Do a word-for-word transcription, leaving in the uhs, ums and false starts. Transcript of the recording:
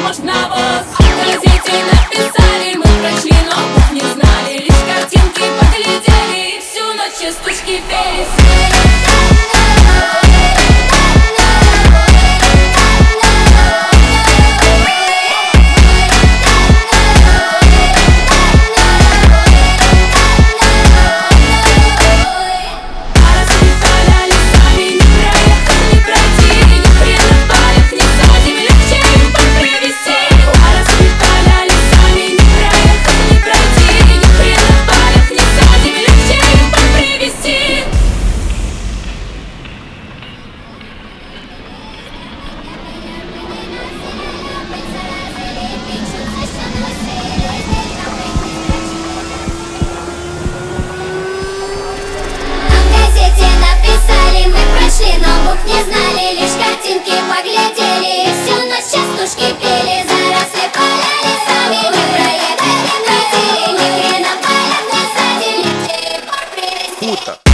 похож на вас. В газете написали, мы прочли, но букв не знали. Лишь картинки поглядели и всю ночь частушки пели. Но букв не знали, лишь картинки поглядели и всю ночь частушки пели. Заросли поля лесами, мы проехали, бродили, ни хрена в полях не садили, где и привезти.